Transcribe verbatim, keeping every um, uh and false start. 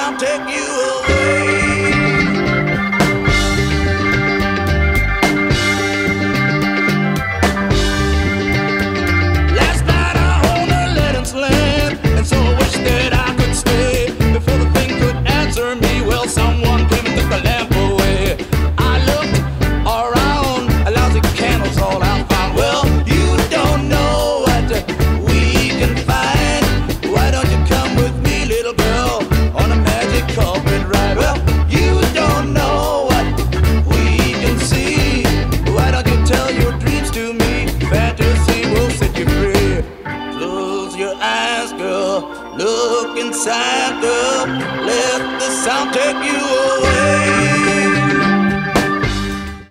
sound take you away. Last night I owned a Letting's land, and so I wish that I could stay. Before the thing could answer me, well, someone came and took the lamp away. I looked around, a lousy candle's all I found. Well, you don't know what we can find. Why don't you come with me, little girl, on a magic carpet ride? Well, you don't know what we can see. Why don't you tell your dreams to me? Fantasy will set you free. Close your eyes, girl. Look inside, girl. Let the sound take you away.